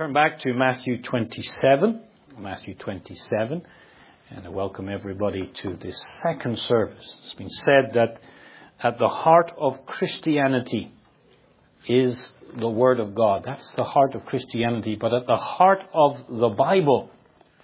Turn back to Matthew 27, and I welcome everybody to this second service. It's been said that at the heart of Christianity is the Word of God. That's the heart of Christianity. But at the heart of the Bible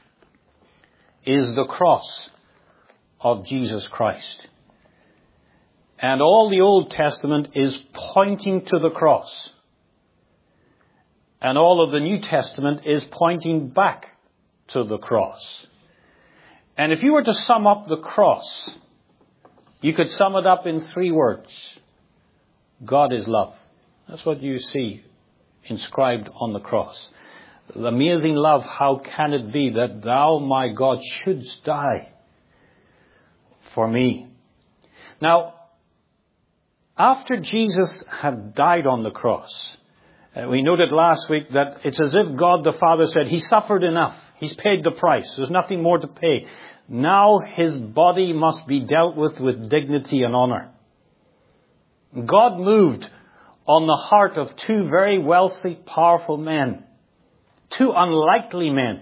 is the cross of Jesus Christ. And all the Old Testament is pointing to the cross. And all of the New Testament is pointing back to the cross. And if you were to sum up the cross, you could sum it up in 3 words. God is love. That's what you see inscribed on the cross. The amazing love, how can it be that thou, my God, shouldst die for me? Now, after Jesus had died on the cross, we noted last week that it's as if God the Father said, He suffered enough. He's paid the price. There's nothing more to pay. Now His body must be dealt with dignity and honor. God moved on the heart of 2 very wealthy, powerful men, 2 unlikely men,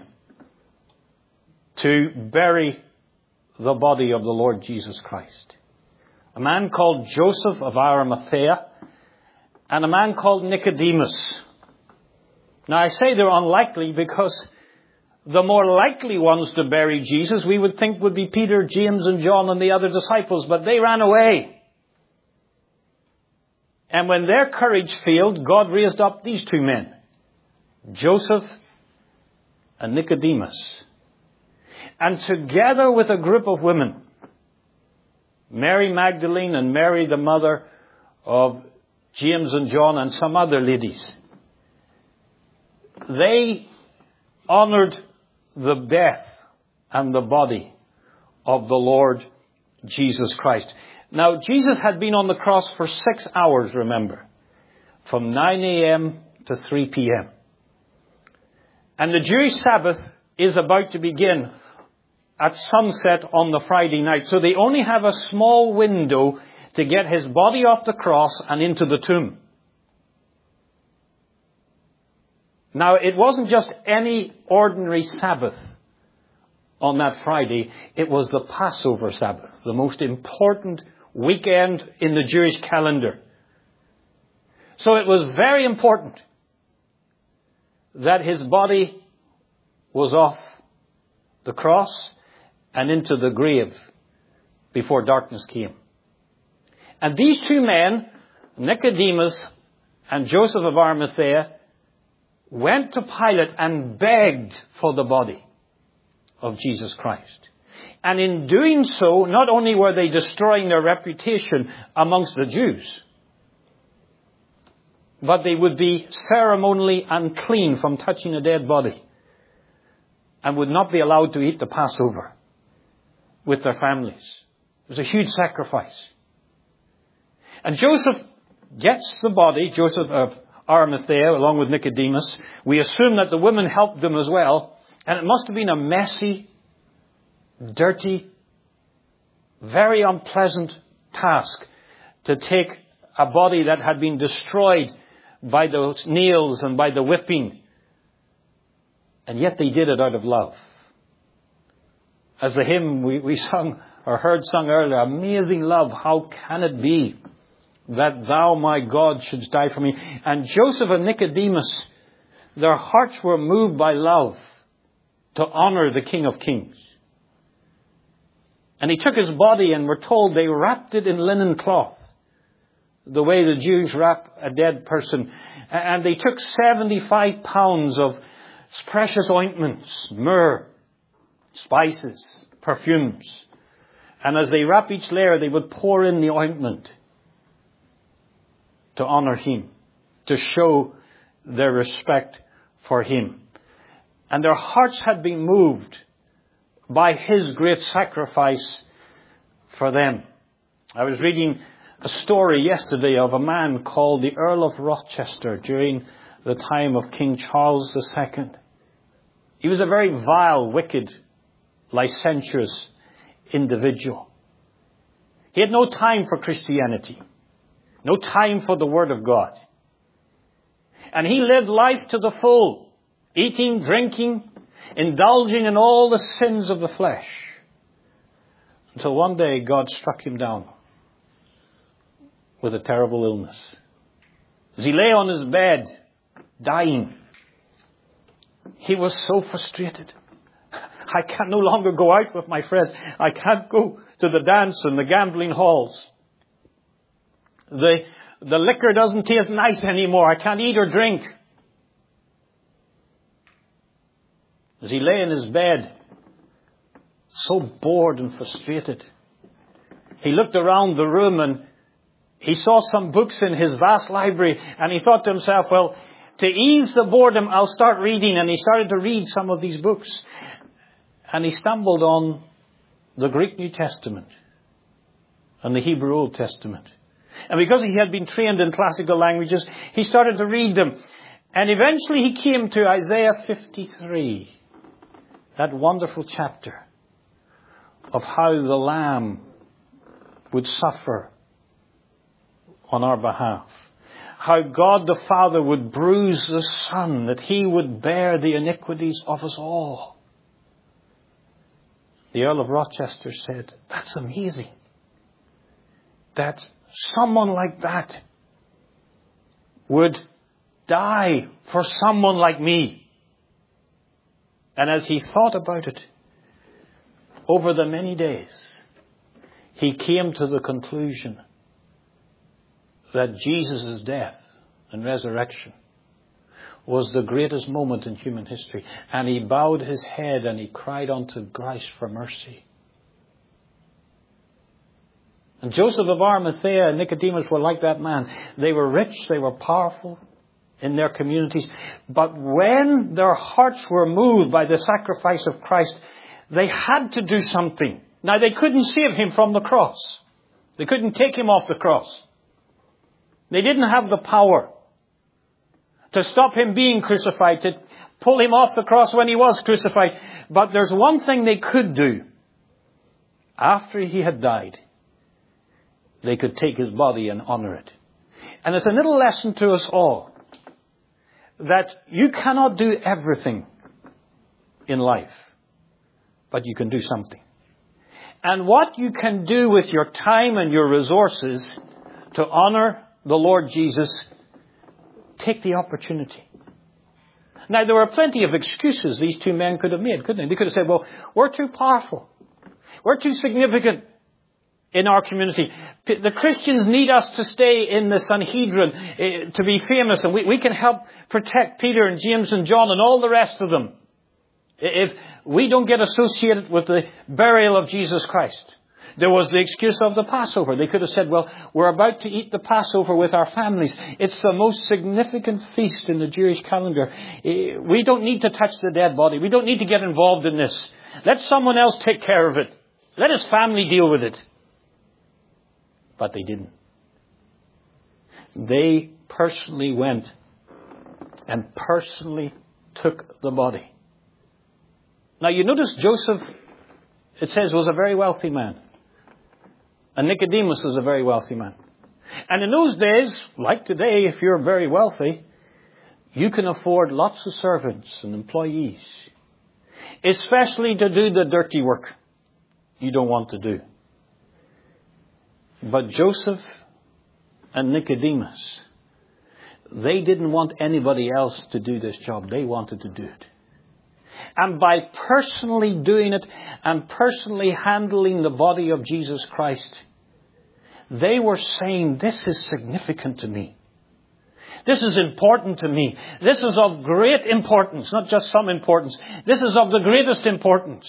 to bury the body of the Lord Jesus Christ. A man called Joseph of Arimathea, and a man called Nicodemus. Now I say they're unlikely because the more likely ones to bury Jesus we would think would be Peter, James and John and the other disciples, but they ran away. And when their courage failed, God raised up these 2 men, Joseph and Nicodemus. And together with a group of women, Mary Magdalene and Mary the mother of James and John and some other ladies, they honored the death and the body of the Lord Jesus Christ. Now, Jesus had been on the cross for 6 hours, remember, from 9 a.m. to 3 p.m. And the Jewish Sabbath is about to begin at sunset on the Friday night. So they only have a small window to get His body off the cross and into the tomb. Now, it wasn't just any ordinary Sabbath on that Friday. It was the Passover Sabbath, the most important weekend in the Jewish calendar. So it was very important that His body was off the cross and into the grave before darkness came. And these 2 men, Nicodemus and Joseph of Arimathea, went to Pilate and begged for the body of Jesus Christ. And in doing so, not only were they destroying their reputation amongst the Jews, but they would be ceremonially unclean from touching a dead body and would not be allowed to eat the Passover with their families. It was a huge sacrifice. And Joseph gets the body, Joseph of Arimathea, along with Nicodemus. We assume that the women helped them as well. And it must have been a messy, dirty, very unpleasant task to take a body that had been destroyed by those nails and by the whipping. And yet they did it out of love. As the hymn we sung or heard sung earlier, amazing love, how can it be that thou, my God, shouldst die for me? And Joseph and Nicodemus, their hearts were moved by love to honor the King of Kings. And he took His body, and we're told they wrapped it in linen cloth, the way the Jews wrap a dead person. And they took 75 pounds of precious ointments, myrrh, spices, perfumes. And as they wrap each layer, they would pour in the ointment to honor Him, to show their respect for Him. And their hearts had been moved by His great sacrifice for them. I was reading a story yesterday of a man called the Earl of Rochester during the time of King Charles II. He was a very vile, wicked, licentious individual. He had no time for Christianity. No time for the Word of God. And he lived life to the full. eating, drinking, indulging in all the sins of the flesh. Until one day God struck him down with a terrible illness. As he lay on his bed, dying, he was so frustrated. I can no longer go out with my friends. I can't go to the dance and the gambling halls. The liquor doesn't taste nice anymore. I can't eat or drink. As he lay in his bed, so bored and frustrated, he looked around the room and he saw some books in his vast library, and he thought to himself, well, to ease the boredom, I'll start reading. And he started to read some of these books. And he stumbled on the Greek New Testament and the Hebrew Old Testament. And because he had been trained in classical languages, he started to read them. And eventually he came to Isaiah 53, that wonderful chapter of how the Lamb would suffer on our behalf. How God the Father would bruise the Son, that he would bear the iniquities of us all. The Earl of Rochester said, that's amazing. That someone like that would die for someone like me. And as he thought about it, over the many days, he came to the conclusion that Jesus' death and resurrection was the greatest moment in human history. And he bowed his head and he cried unto Christ for mercy. And Joseph of Arimathea and Nicodemus were like that man. They were rich, they were powerful in their communities. But when their hearts were moved by the sacrifice of Christ, they had to do something. Now, they couldn't save him from the cross. They couldn't take him off the cross. They didn't have the power to stop him being crucified, to pull him off the cross when he was crucified. But there's one thing they could do. After he had died, they could take his body and honor it. And it's a little lesson to us all that you cannot do everything in life, but you can do something. And what you can do with your time and your resources to honor the Lord Jesus, take the opportunity. Now, there were plenty of excuses these two men could have made, couldn't they? They could have said, well, we're too powerful. We're too significant in our community. The Christians need us to stay in the Sanhedrin to be famous, and we can help protect Peter and James and John and all the rest of them if we don't get associated with the burial of Jesus Christ. There was the excuse of the Passover. They could have said, well, we're about to eat the Passover with our families. It's the most significant feast in the Jewish calendar. We don't need to touch the dead body. We don't need to get involved in this. Let someone else take care of it. Let his family deal with it. But they didn't. They personally went and personally took the body. Now you notice Joseph, it says, was a very wealthy man. And Nicodemus was a very wealthy man. And in those days, like today, if you're very wealthy, you can afford lots of servants and employees. Especially to do the dirty work you don't want to do. But Joseph and Nicodemus, they didn't want anybody else to do this job. They wanted to do it. And by personally doing it and personally handling the body of Jesus Christ, they were saying, this is significant to me. This is important to me. This is of great importance, not just some importance. This is of the greatest importance.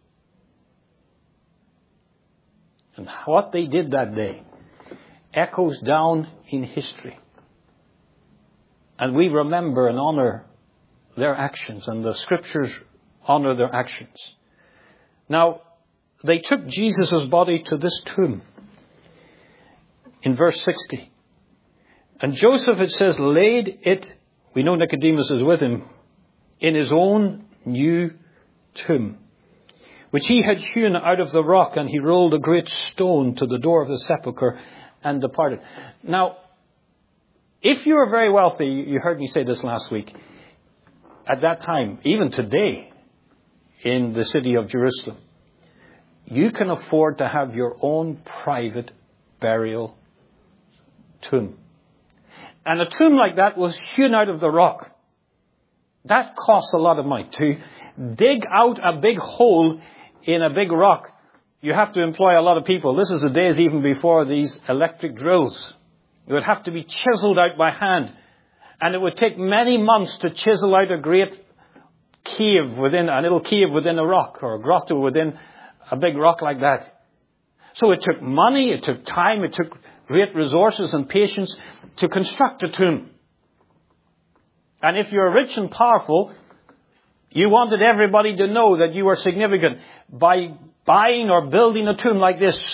And what they did that day echoes down in history. And we remember and honor their actions, and the scriptures honor their actions. Now, they took Jesus' body to this tomb in verse 60. And Joseph, it says, laid it, we know Nicodemus is with him, in his own new tomb, which he had hewn out of the rock, and he rolled a great stone to the door of the sepulchre and departed. Now, if you are very wealthy, you heard me say this last week, at that time, even today, in the city of Jerusalem, you can afford to have your own private burial tomb. And a tomb like that was hewn out of the rock. That costs a lot of money. To dig out a big hole in a big rock, you have to employ a lot of people. This is the days even before these electric drills. It would have to be chiseled out by hand. And it would take many months to chisel out a great cave within, a little cave within a rock, or a grotto within a big rock like that. So it took money, it took time, it took great resources and patience to construct a tomb. And if you're rich and powerful, you wanted everybody to know that you were significant by buying or building a tomb like this.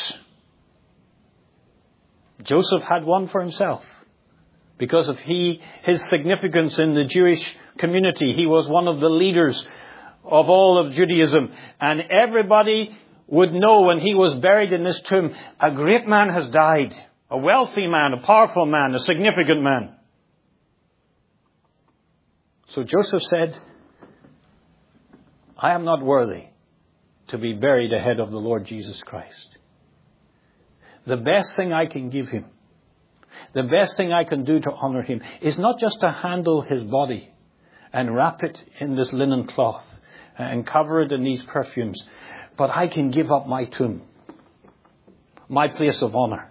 Joseph had one for himself because of his significance in the Jewish community. He was one of the leaders of all of Judaism. And everybody would know when he was buried in this tomb, a great man has died. A wealthy man, a powerful man, a significant man. So Joseph said, I am not worthy to be buried ahead of the Lord Jesus Christ. The best thing I can give him, the best thing I can do to honor him, is not just to handle his body and wrap it in this linen cloth and cover it in these perfumes, but I can give up my tomb, my place of honor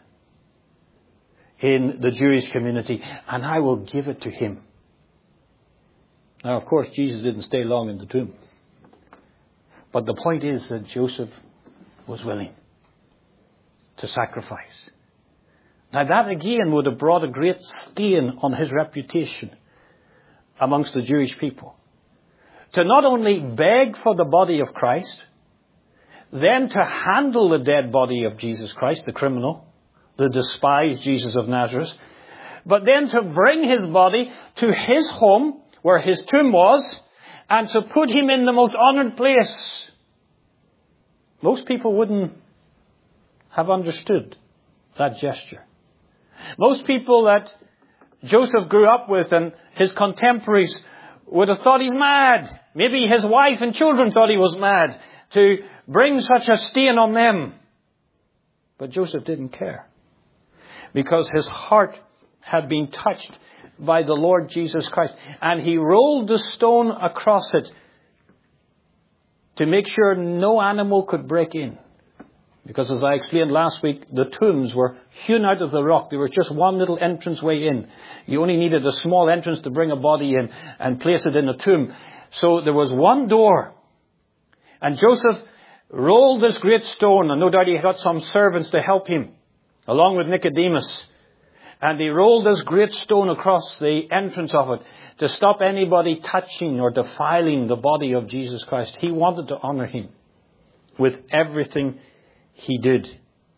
in the Jewish community, and I will give it to him. Now, of course, Jesus didn't stay long in the tomb. But the point is that Joseph was willing to sacrifice. Now, that again would have brought a great stain on his reputation amongst the Jewish people. To not only beg for the body of Christ, then to handle the dead body of Jesus Christ, the criminal, the despised Jesus of Nazareth, but then to bring his body to his home, where his tomb was, and to put him in the most honored place. Most people wouldn't have understood that gesture. Most people that Joseph grew up with and his contemporaries would have thought he's mad. Maybe his wife and children thought he was mad to bring such a stain on them. But Joseph didn't care, because his heart had been touched by the Lord Jesus Christ. And he rolled the stone across it to make sure no animal could break in. Because as I explained last week, the tombs were hewn out of the rock. There was just one little entrance way in. You only needed a small entrance to bring a body in and place it in a tomb. So there was one door. And Joseph rolled this great stone, and no doubt he got some servants to help him, along with Nicodemus. And he rolled this great stone across the entrance of it to stop anybody touching or defiling the body of Jesus Christ. He wanted to honor him with everything he did.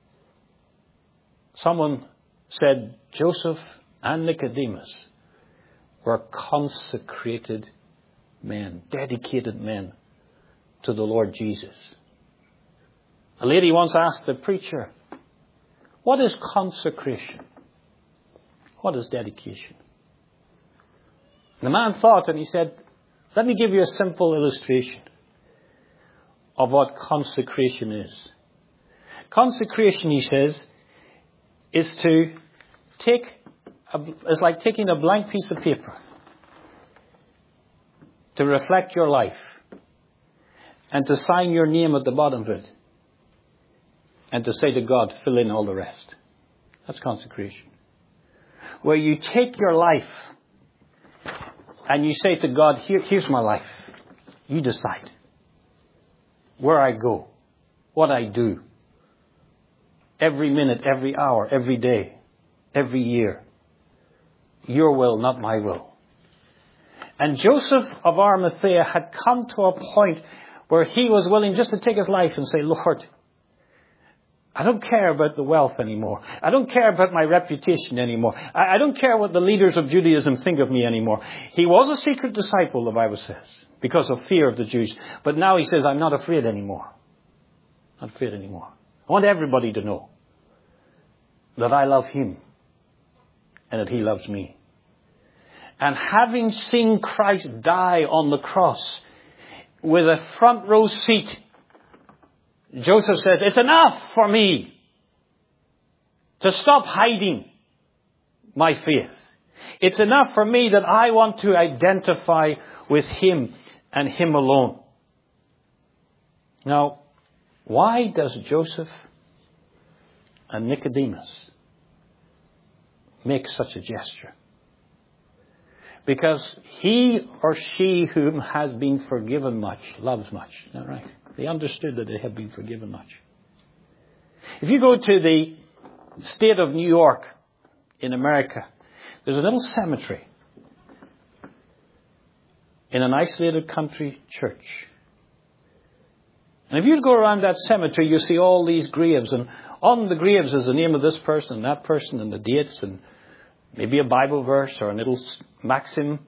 Someone said Joseph and Nicodemus were consecrated men, dedicated men to the Lord Jesus. A lady once asked the preacher, what is consecration? What is dedication? The man thought, and he said, let me give you a simple illustration of what consecration is. Consecration, he says, is like taking a blank piece of paper to reflect your life and to sign your name at the bottom of it and to say to God, fill in all the rest. That's consecration. Where you take your life and you say to God, here's my life. You decide where I go, what I do, every minute, every hour, every day, every year. Your will, not my will. And Joseph of Arimathea had come to a point where he was willing just to take his life and say, Lord, I don't care about the wealth anymore. I don't care about my reputation anymore. I don't care what the leaders of Judaism think of me anymore. He was a secret disciple, the Bible says, because of fear of the Jews. But now he says, I'm not afraid anymore. Not afraid anymore. I want everybody to know that I love him and that he loves me. And having seen Christ die on the cross with a front row seat, Joseph says, it's enough for me to stop hiding my faith. It's enough for me that I want to identify with Him and Him alone. Now, why does Joseph and Nicodemus make such a gesture? Because he or she whom has been forgiven much loves much. Is that right? They understood that they had been forgiven much. If you go to the state of New York in America, there's a little cemetery in an isolated country church. And if you go around that cemetery, you see all these graves. And on the graves is the name of this person and that person and the dates and maybe a Bible verse or a little maxim.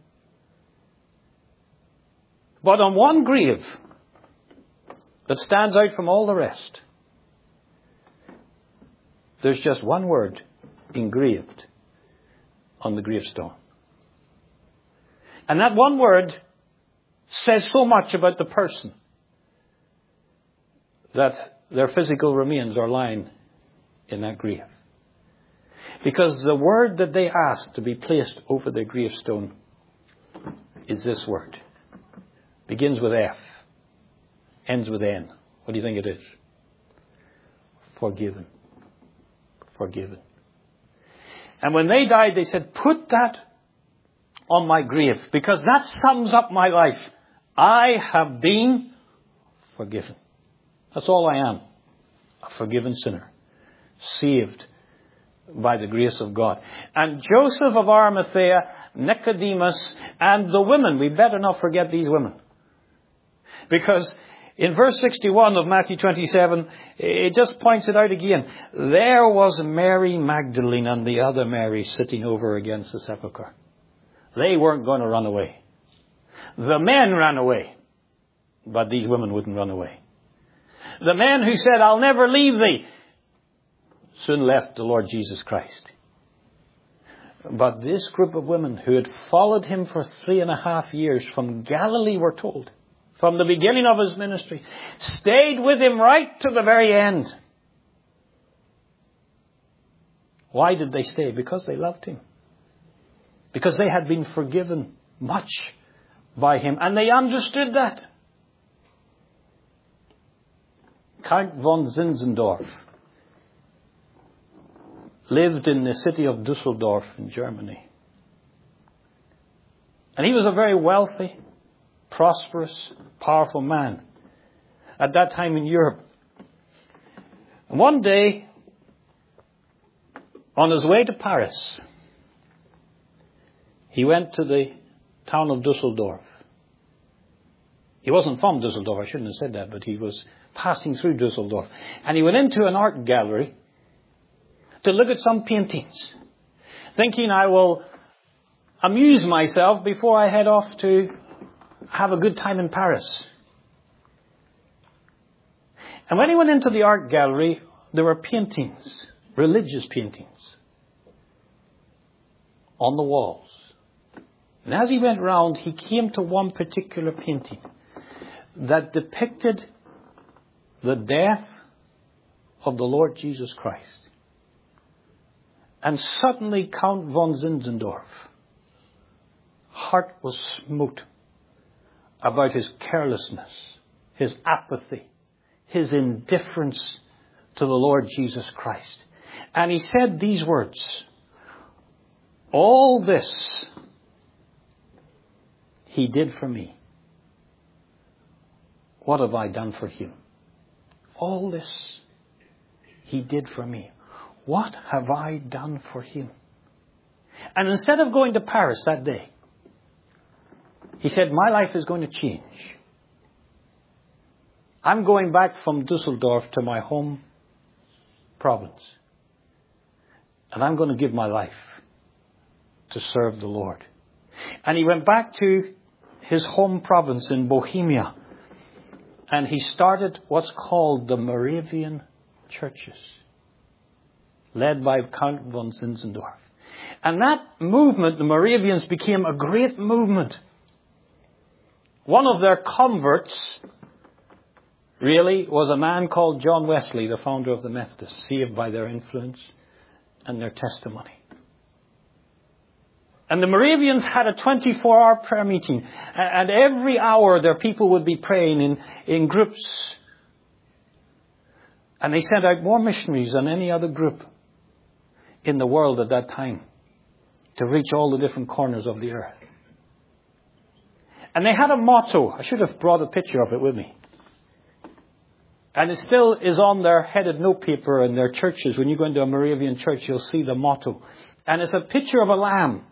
But on one grave that stands out from all the rest, there's just one word engraved on the gravestone. And that one word says so much about the person that their physical remains are lying in that grave. Because the word that they asked to be placed over their gravestone is this word. Begins with F, ends with N. What do you think it is? Forgiven. Forgiven. And when they died, they said, put that on my grave, because that sums up my life. I have been forgiven. That's all I am. A forgiven sinner. Saved by the grace of God. And Joseph of Arimathea, Nicodemus, and the women. We better not forget these women. Because in verse 61 of Matthew 27, it just points it out again. There was Mary Magdalene and the other Mary sitting over against the sepulchre. They weren't going to run away. The men ran away. But these women wouldn't run away. The men who said, I'll never leave thee, soon left the Lord Jesus Christ. But this group of women who had followed him for 3.5 years from Galilee, we're told, from the beginning of his ministry, stayed with him right to the very end. Why did they stay? Because they loved him. Because they had been forgiven much by him. And they understood that. Count von Zinzendorf lived in the city of Dusseldorf in Germany. And he was a very wealthy, prosperous, powerful man at that time in Europe. And one day, on his way to Paris, he went to the town of Dusseldorf. He wasn't from Dusseldorf, I shouldn't have said that, but he was passing through Dusseldorf. And he went into an art gallery to look at some paintings, thinking, I will amuse myself before I head off to have a good time in Paris. And when he went into the art gallery, there were paintings, religious paintings, on the walls. And as he went round, he came to one particular painting that depicted the death of the Lord Jesus Christ. And suddenly Count von Zinzendorf, heart was smote about his carelessness, his apathy, his indifference to the Lord Jesus Christ. And he said these words, all this he did for me. What have I done for him? All this he did for me. What have I done for him? And instead of going to Paris that day, he said, my life is going to change. I'm going back from Dusseldorf to my home province. And I'm going to give my life to serve the Lord. And he went back to his home province in Bohemia. And he started what's called the Moravian churches, led by Count von Zinzendorf. And that movement, the Moravians, became a great movement. One of their converts, really, was a man called John Wesley, the founder of the Methodists, saved by their influence and their testimony. And the Moravians had a 24-hour prayer meeting. And every hour their people would be praying in groups. And they sent out more missionaries than any other group in the world at that time to reach all the different corners of the earth. And they had a motto. I should have brought a picture of it with me. And it still is on their headed notepaper in their churches. When you go into a Moravian church, you'll see the motto. And it's a picture of a lamb.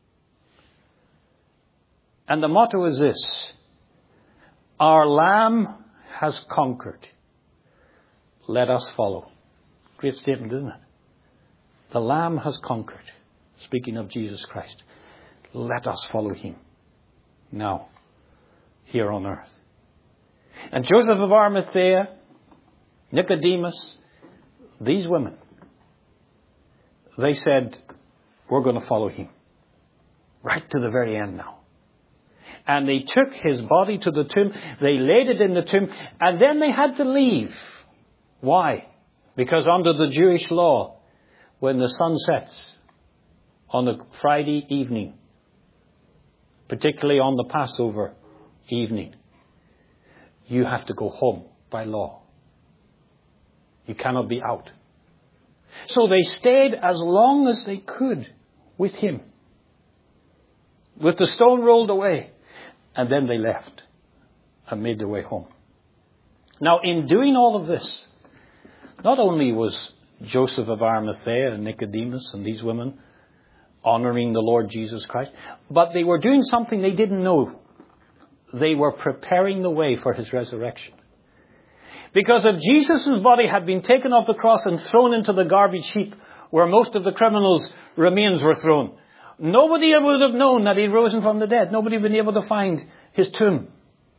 And the motto is this: our lamb has conquered. Let us follow. Great statement, isn't it? The lamb has conquered. Speaking of Jesus Christ. Let us follow him. Now, here on earth. And Joseph of Arimathea, Nicodemus, these women, they said, we're going to follow him. Right to the very end now. And they took his body to the tomb. They laid it in the tomb. And then they had to leave. Why? Because under the Jewish law, when the sun sets on a Friday evening, particularly on the Passover evening, you have to go home by law. You cannot be out. So they stayed as long as they could with him, with the stone rolled away. And then they left and made their way home. Now, in doing all of this, not only was Joseph of Arimathea and Nicodemus and these women honoring the Lord Jesus Christ, but they were doing something they didn't know. They were preparing the way for his resurrection. Because if Jesus' body had been taken off the cross and thrown into the garbage heap where most of the criminals' remains were thrown, nobody would have known that he'd risen from the dead. Nobody would have been able to find his tomb.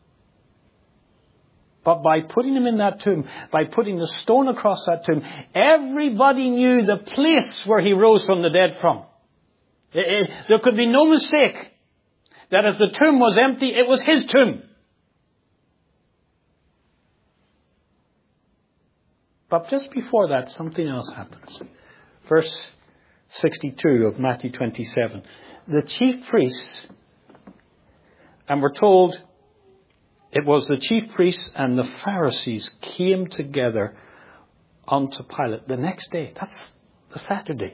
But by putting him in that tomb, by putting the stone across that tomb, everybody knew the place where he rose from the dead from. There could be no mistake that if the tomb was empty, it was his tomb. But just before that, something else happens. Verse 62 of Matthew 27. The chief priests, and we're told it was the chief priests and the Pharisees came together unto Pilate the next day. That's the Saturday.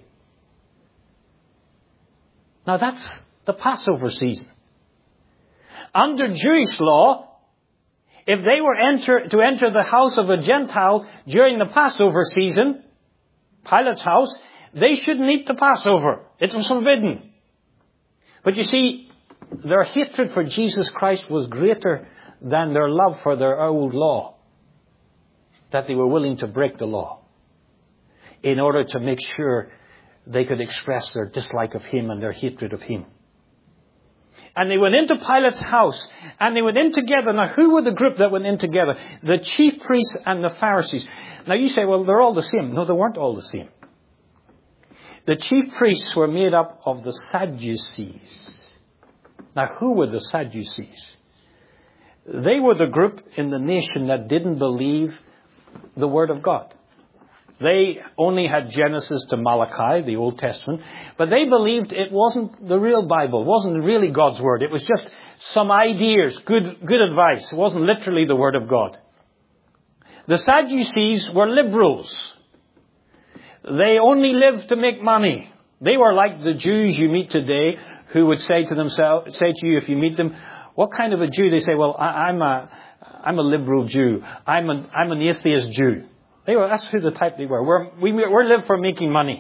Now that's the Passover season. Under Jewish law, if they were to enter the house of a Gentile during the Passover season, Pilate's house, they shouldn't eat the Passover. It was forbidden. But you see, their hatred for Jesus Christ was greater than their love for their old law, that they were willing to break the law in order to make sure they could express their dislike of him and their hatred of him. And they went into Pilate's house, and they went in together. Now, who were the group that went in together? The chief priests and the Pharisees. Now, you say, well, they're all the same. No, they weren't all the same. The chief priests were made up of the Sadducees. Now, who were the Sadducees? They were the group in the nation that didn't believe the Word of God. They only had Genesis to Malachi, the Old Testament, but they believed it wasn't the real Bible. It wasn't really God's Word. It was just some ideas, good advice. It wasn't literally the Word of God. The Sadducees were liberals. They only lived to make money. They were like the Jews you meet today who would say to you if you meet them, what kind of a Jew? They say, well, I'm a liberal Jew. I'm an atheist Jew. That's who the type they were. We live for making money.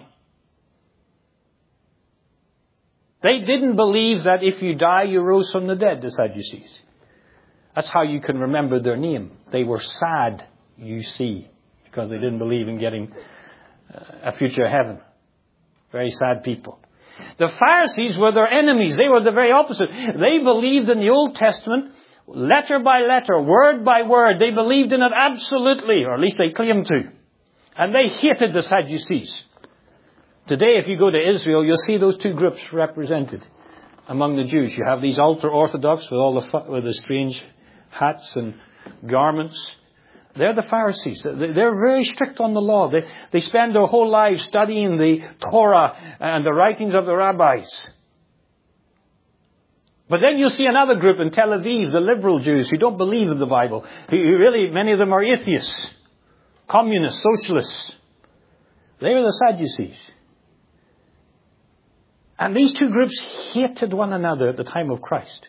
They didn't believe that if you die, you rose from the dead, the Sadducees. That's how you can remember their name. They were sad, you see, because they didn't believe in getting a future heaven. Very sad people. The Pharisees were their enemies. They were the very opposite. They believed in the Old Testament, letter by letter, word by word. They believed in it absolutely, or at least they claimed to. And they hated the Sadducees. Today, if you go to Israel, you'll see those two groups represented among the Jews. You have these ultra-Orthodox with the strange hats and garments. They're the Pharisees. They're very strict on the law. They spend their whole lives studying the Torah and the writings of the rabbis. But then you'll see another group in Tel Aviv, the liberal Jews, who don't believe in the Bible. Many of them are atheists, communists, socialists. They were the Sadducees. And these two groups hated one another at the time of Christ.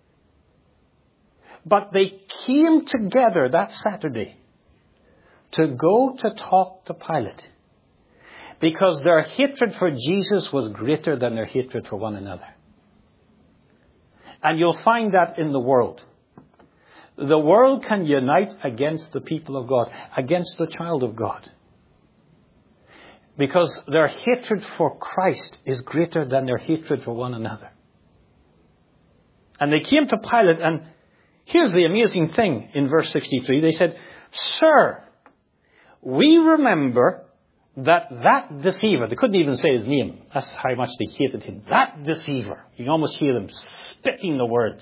But they came together that Saturday to go to talk to Pilate, because their hatred for Jesus was greater than their hatred for one another. And you'll find that in the world. The world can unite against the people of God, against the child of God, because their hatred for Christ is greater than their hatred for one another. And they came to Pilate, and here's the amazing thing in verse 63. They said, "Sir, we remember that deceiver," they couldn't even say his name. That's how much they hated him. That deceiver. You can almost hear them spitting the words.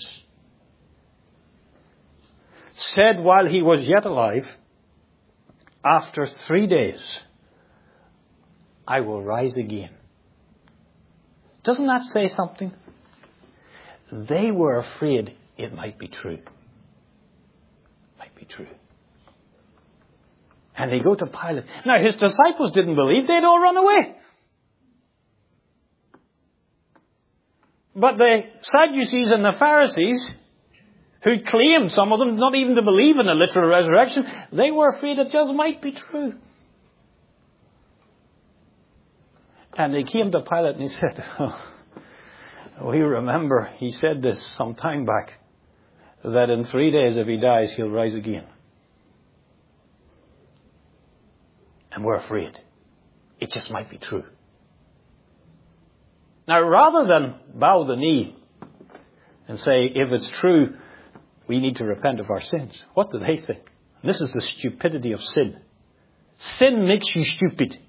"Said while he was yet alive, after 3 days, I will rise again." Doesn't that say something? They were afraid it might be true. Might be true. And they go to Pilate. Now, his disciples didn't believe. They'd all run away. But the Sadducees and the Pharisees, who claimed, some of them, not even to believe in a literal resurrection, they were afraid it just might be true. And they came to Pilate and he said, "We remember he said this some time back, that in 3 days if he dies, he'll rise again. And we're afraid it just might be true." Now, rather than bow the knee and say, if it's true, we need to repent of our sins, what do they think? And this is the stupidity of sin. Sin makes you stupid.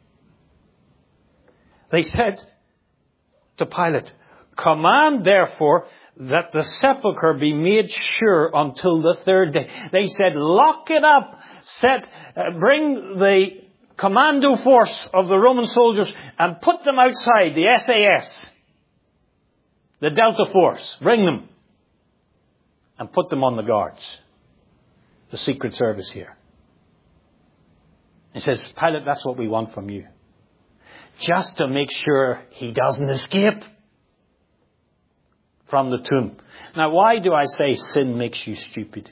They said to Pilate, "Command, therefore, that the sepulchre be made sure until the 3rd day." They said, "Lock it up. Bring the commando force of the Roman soldiers and put them outside, the SAS, the Delta Force. Bring them and put them on the guards, the Secret Service here." He says, "Pilate, that's what we want from you. Just to make sure he doesn't escape from the tomb." Now, why do I say sin makes you stupid?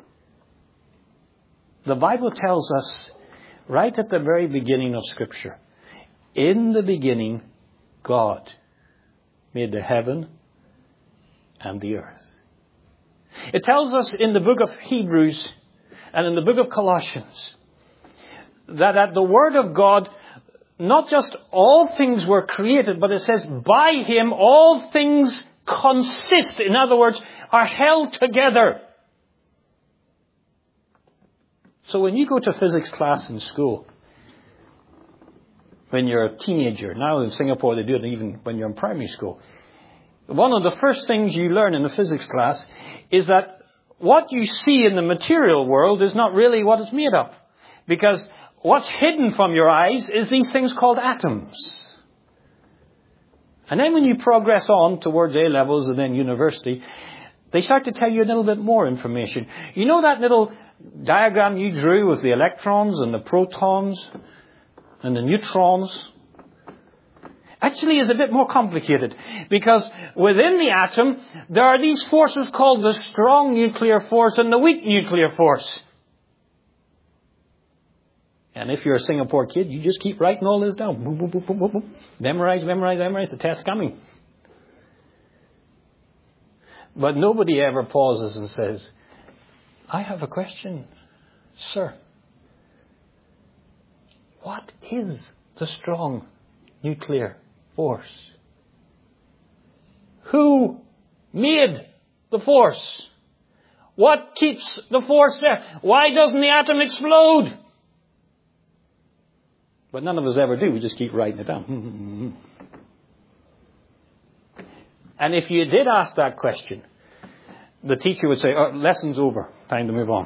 The Bible tells us right at the very beginning of Scripture, in the beginning, God made the heaven and the earth. It tells us in the book of Hebrews and in the book of Colossians that at the Word of God, not just all things were created, but it says, by Him all things consist. In other words, are held together. So when you go to physics class in school, when you're a teenager, now in Singapore they do it even when you're in primary school, one of the first things you learn in the physics class is that what you see in the material world is not really what it's made of. Because what's hidden from your eyes is these things called atoms. And then when you progress on towards A-levels and then university, they start to tell you a little bit more information. You know that little diagram you drew with the electrons and the protons and the neutrons? Actually is a bit more complicated, because within the atom there are these forces called the strong nuclear force and the weak nuclear force. And if you're a Singapore kid, you just keep writing all this down. Boom, boom, boom, boom, boom, boom. Memorize, memorize, memorize. The test's coming. But nobody ever pauses and says, "I have a question, sir. What is the strong nuclear force? Who made the force? What keeps the force there? Why doesn't the atom explode?" But none of us ever do. We just keep writing it down. And if you did ask that question, the teacher would say, oh, lesson's over. Time to move on.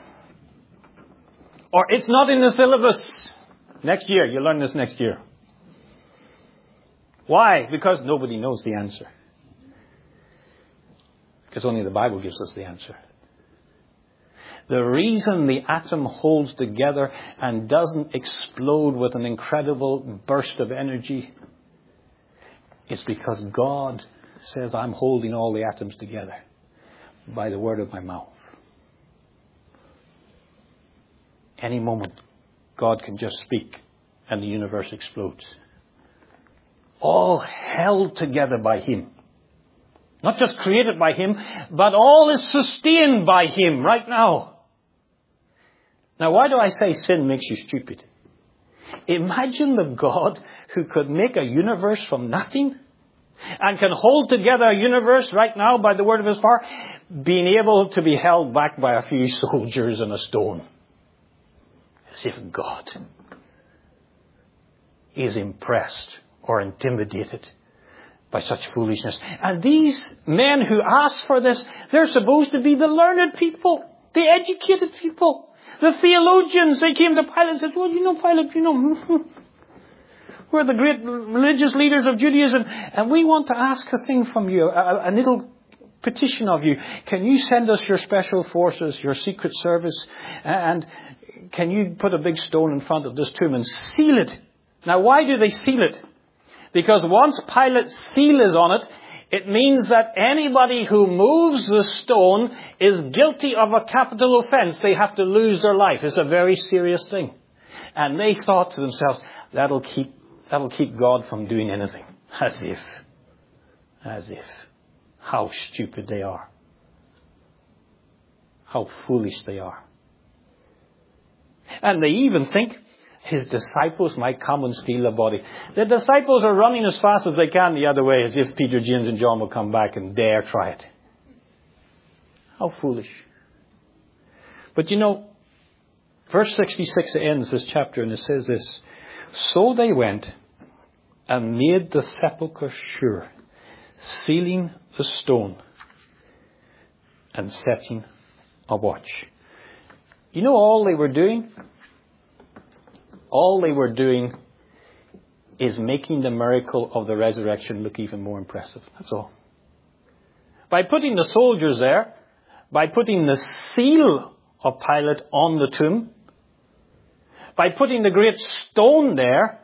Or it's not in the syllabus. Next year. You'll learn this next year. Why? Because nobody knows the answer. Because only the Bible gives us the answer. The reason the atom holds together and doesn't explode with an incredible burst of energy is because God says, I'm holding all the atoms together by the word of my mouth. Any moment, God can just speak and the universe explodes. All held together by Him. Not just created by Him, but all is sustained by Him right now. Now, why do I say sin makes you stupid? Imagine the God who could make a universe from nothing and can hold together a universe right now by the word of His power, being able to be held back by a few soldiers and a stone. As if God is impressed or intimidated by such foolishness. And these men who ask for this, they're supposed to be the learned people, the educated people. The theologians, they came to Pilate and said, well, Pilate, we're the great religious leaders of Judaism, and we want to ask a thing from you, a little petition of you. Can you send us your special forces, your secret service, and can you put a big stone in front of this tomb and seal it? Now, why do they seal it? Because once Pilate's seal is on it, it means that anybody who moves the stone is guilty of a capital offense. They have to lose their life. It's a very serious thing. And they thought to themselves, that'll keep God from doing anything. As if. How stupid they are. How foolish they are. And they even think His disciples might come and steal the body. The disciples are running as fast as they can the other way, as if Peter, James and John will come back and dare try it. How foolish. But verse 66 ends this chapter and it says this. So they went and made the sepulchre sure, sealing the stone and setting a watch. All they were doing? All they were doing is making the miracle of the resurrection look even more impressive. That's all. By putting the soldiers there, by putting the seal of Pilate on the tomb, by putting the great stone there,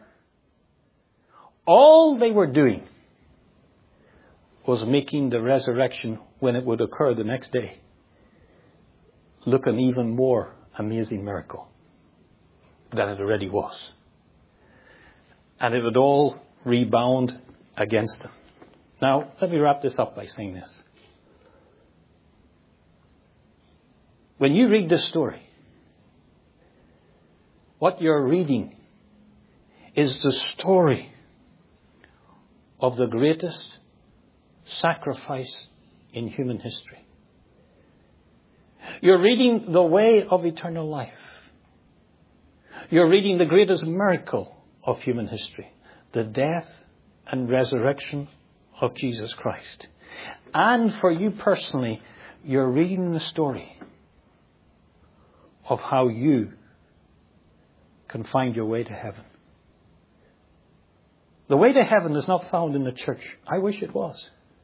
all they were doing was making the resurrection, when it would occur the next day, look an even more amazing miracle than it already was. And it would all rebound against them. Now, let me wrap this up by saying this. When you read this story, what you're reading is the story of the greatest sacrifice in human history. You're reading the way of eternal life. You're reading the greatest miracle of human history, the death and resurrection of Jesus Christ. And for you personally, you're reading the story of how you can find your way to heaven. The way to heaven is not found in the church. I wish it was.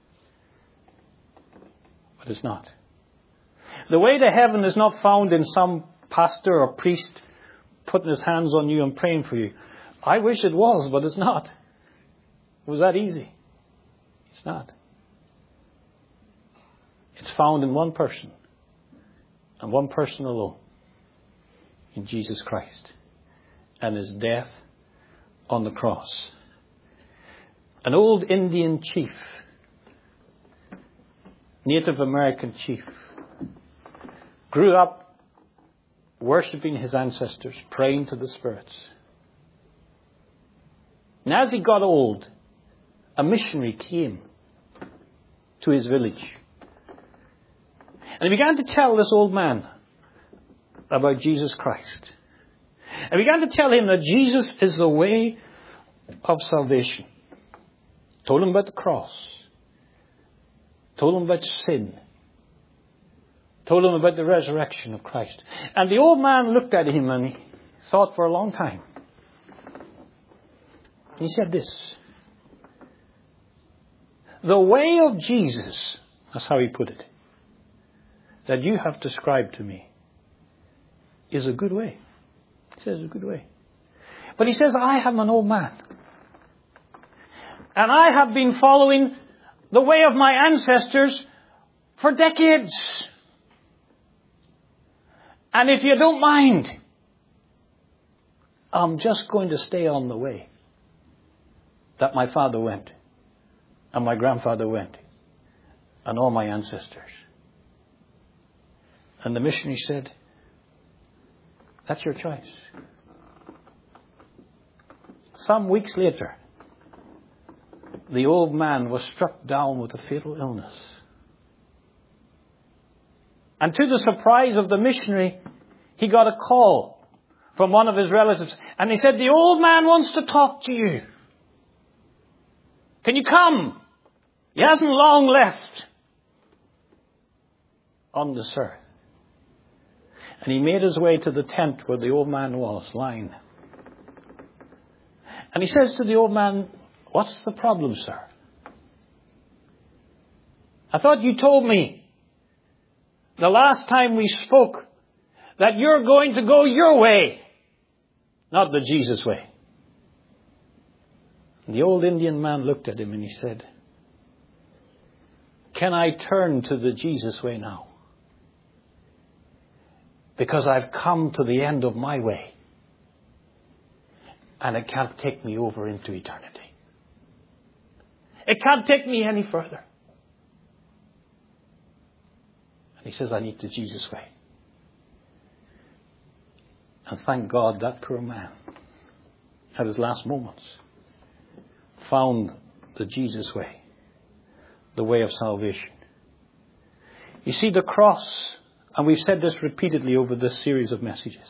But it's not. The way to heaven is not found in some pastor or priest putting his hands on you and praying for you. I wish it was, but it's not. It was that easy. It's not. It's found in one person, and one person alone, in Jesus Christ and His death on the cross. An old Indian chief, Native American chief, grew up worshipping his ancestors, praying to the spirits. And as he got old, a missionary came to his village. And he began to tell this old man about Jesus Christ. And began to tell him that Jesus is the way of salvation. Told him about the cross. Told him about sin. Told him about the resurrection of Christ. And the old man looked at him and he thought for a long time. He said this. The way of Jesus, that's how he put it, that you have described to me is a good way. He says a good way. But he says, I am an old man. And I have been following the way of my ancestors for decades. And if you don't mind, I'm just going to stay on the way that my father went and my grandfather went and all my ancestors. And the missionary said, that's your choice. Some weeks later, the old man was struck down with a fatal illness. And to the surprise of the missionary, he got a call from one of his relatives. And he said, the old man wants to talk to you. Can you come? He hasn't long left on this earth. And he made his way to the tent where the old man was lying. And he says to the old man, what's the problem, sir? I thought you told me the last time we spoke that you're going to go your way, not the Jesus way. And the old Indian man looked at him and he said, can I turn to the Jesus way now? Because I've come to the end of my way. And it can't take me over into eternity. It can't take me any further. And he says, I need the Jesus way. And thank God that poor man, at his last moments, found the Jesus way, the way of salvation. You see, the cross, and we've said this repeatedly over this series of messages.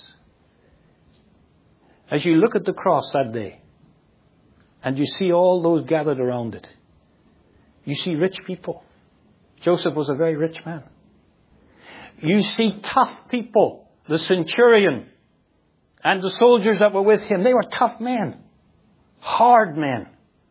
As you look at the cross that day, and you see all those gathered around it, you see rich people. Joseph was a very rich man. You see tough people, the centurion and the soldiers that were with him. They were tough men, hard men.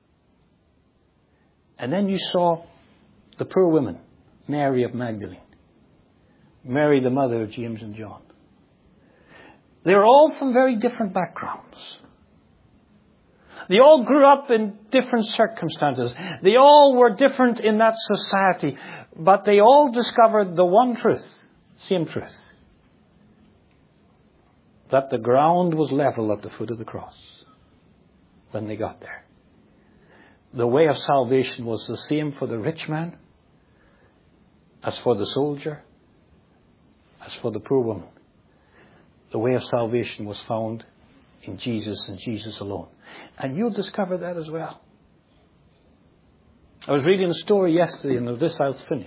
And then you saw the poor women, Mary of Magdalene, Mary the mother of James and John. They were all from very different backgrounds. They all grew up in different circumstances. They all were different in that society. But they all discovered the one truth, same truth, that the ground was level at the foot of the cross when they got there. The way of salvation was the same for the rich man as for the soldier, as for the poor woman. The way of salvation was found in Jesus and Jesus alone. And you'll discover that as well. I was reading a story yesterday, and of this I'll finish,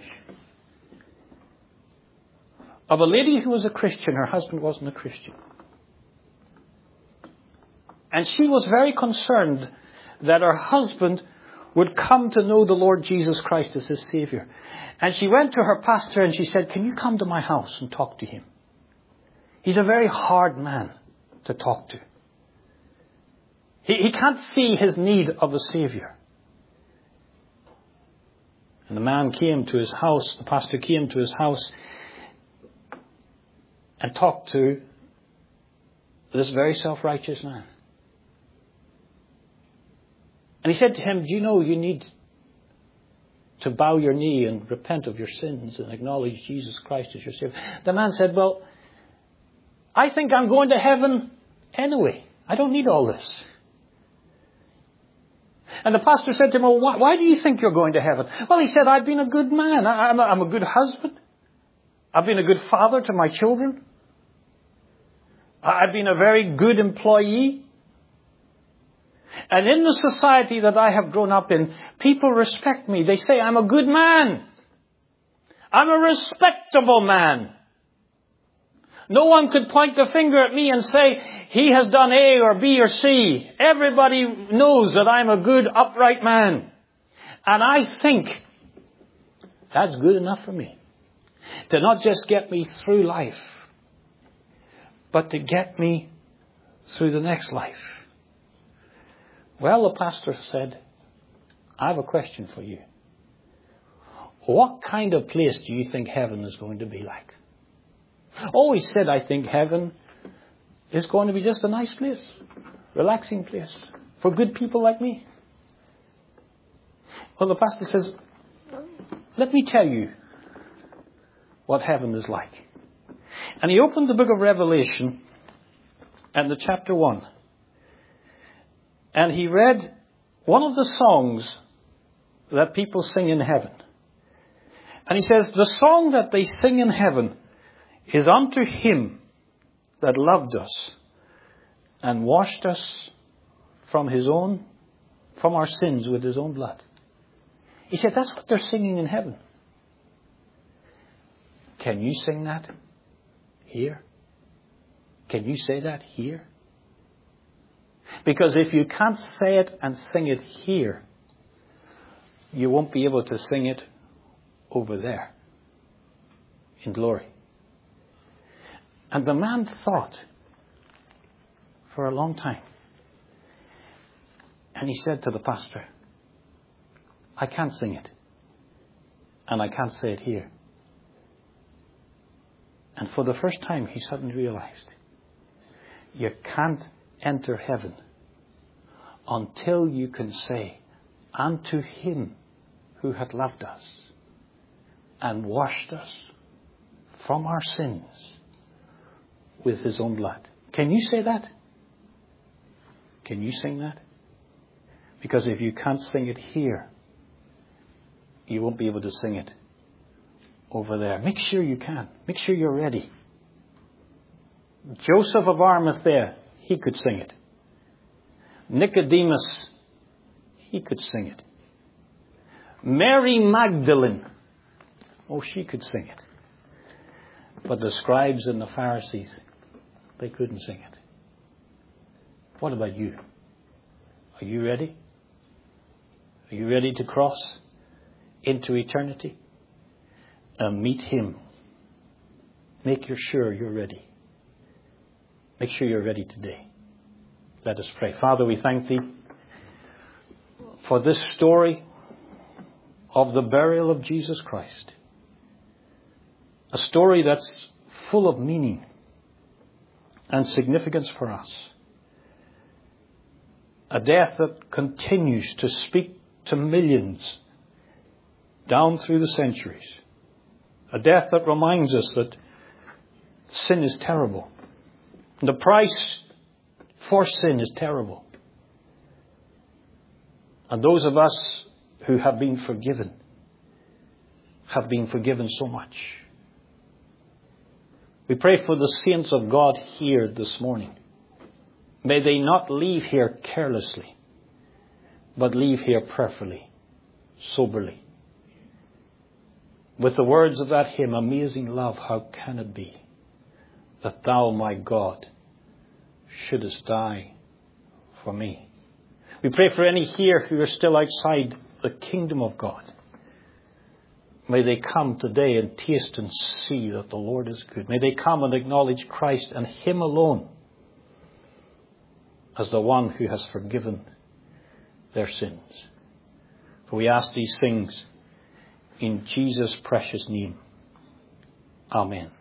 of a lady who was a Christian. Her husband wasn't a Christian. And she was very concerned that her husband would come to know the Lord Jesus Christ as his Savior. And she went to her pastor and she said, can you come to my house and talk to him? He's a very hard man to talk to. He can't see his need of a Savior. And the man came to his house, the pastor came to his house and talked to this very self-righteous man. And he said to him, do you know you need to bow your knee and repent of your sins and acknowledge Jesus Christ as your Savior? The man said, well, I think I'm going to heaven anyway. I don't need all this. And the pastor said to him, well, why do you think you're going to heaven? Well, he said, I've been a good man. I'm a good husband. I've been a good father to my children. I've been a very good employee. And in the society that I have grown up in, people respect me. They say I'm a good man. I'm a respectable man. No one could point the finger at me and say, he has done A or B or C. Everybody knows that I'm a good, upright man. And I think that's good enough for me. To not just get me through life, but to get me through the next life. Well, the pastor said, I have a question for you. What kind of place do you think heaven is going to be like? Oh, he said, I think heaven is going to be just a nice place, relaxing place for good people like me. Well, the pastor says, let me tell you what heaven is like. And he opened the book of Revelation and the chapter 1. And he read one of the songs that people sing in heaven. And he says, the song that they sing in heaven is unto him that loved us and washed us from our sins with his own blood. He said, that's what they're singing in heaven. Can you sing that here? Can you say that here? Because if you can't say it and sing it here, you won't be able to sing it over there in glory. And the man thought for a long time. And he said to the pastor, I can't sing it. And I can't say it here. And for the first time, he suddenly realized, you can't enter heaven until you can say, unto him who hath loved us and washed us from our sins with his own blood. Can you say that? Can you sing that? Because if you can't sing it here, you won't be able to sing it over there. Make sure you can. Make sure you're ready. Joseph of Arimathea, he could sing it. Nicodemus, he could sing it. Mary Magdalene, oh, she could sing it. But the scribes and the Pharisees, they couldn't sing it. What about you? Are you ready? Are you ready to cross into eternity and meet him? Make sure you're ready. Make sure you're ready today. Let us pray. Father, we thank thee for this story of the burial of Jesus Christ. A story that's full of meaning and significance for us. A death that continues to speak to millions down through the centuries. A death that reminds us that sin is terrible. The price for sin is terrible. And those of us who have been forgiven so much. We pray for the saints of God here this morning. May they not leave here carelessly, but leave here prayerfully, soberly. With the words of that hymn, Amazing Love, how can it be that thou, my God, shouldest die for me? We pray for any here who are still outside the kingdom of God. May they come today and taste and see that the Lord is good. May they come and acknowledge Christ and him alone as the one who has forgiven their sins. For we ask these things in Jesus' precious name. Amen.